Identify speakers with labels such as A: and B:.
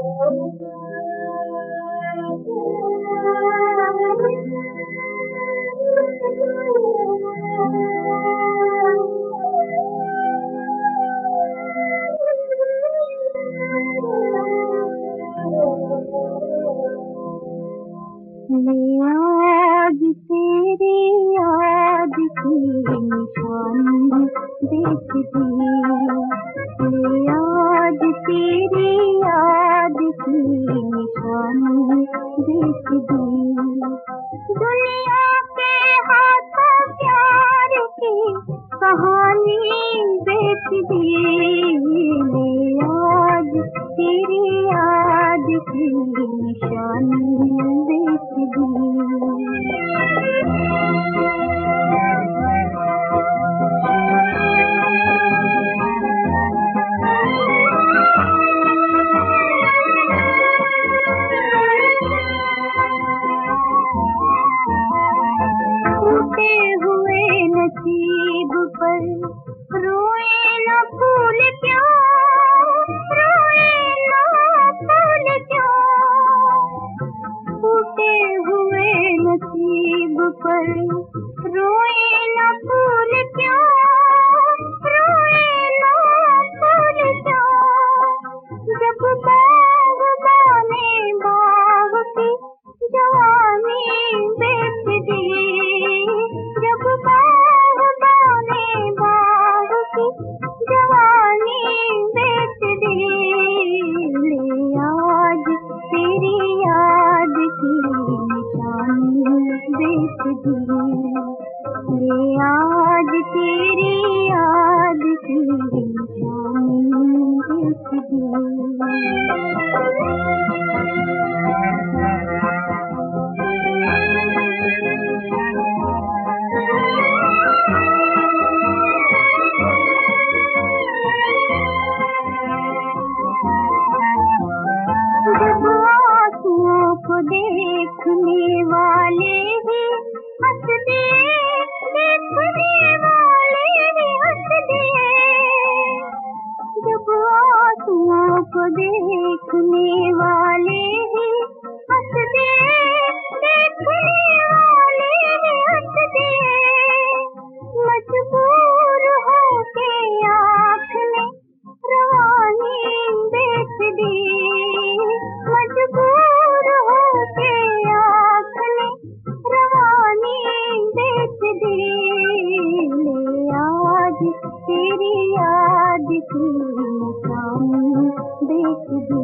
A: आज तेरी याद की निशानी देख दी, आज तेरी याद की निशानी देख दी। दुनिया के हाथों प्यार की कहानी बेच दी, आज तेरी याद की निशानी बेच दी। टूटे हुए नसीब पर रोए न फूल क्यों, रोए न फूल क्यों। टूटे हुए नसीब पर रोए न फूल क्यों, रोए न फूल क्यों। जब बाग़बाने बाग़ की जवानी बेच दी, जब बाग़बाने बाग़ की जवानी बेच दी, आज तेरी याद की निशानी बेच दी, आज तेरी याद की निशानी बेच दी। जब आंसुओं को देखने वाले ही हंस दिए, देखने वाले ही हंस दिए। जब आंसुओं को देखने वाले ही हंस दिए, देखने वाले ही हंस दिए। मजबूर होके आँख ने रवानी बेच दी, मजबूर होके आँख ने रवानी बेच दी, आज तेरी याद की निशानी बेच दी।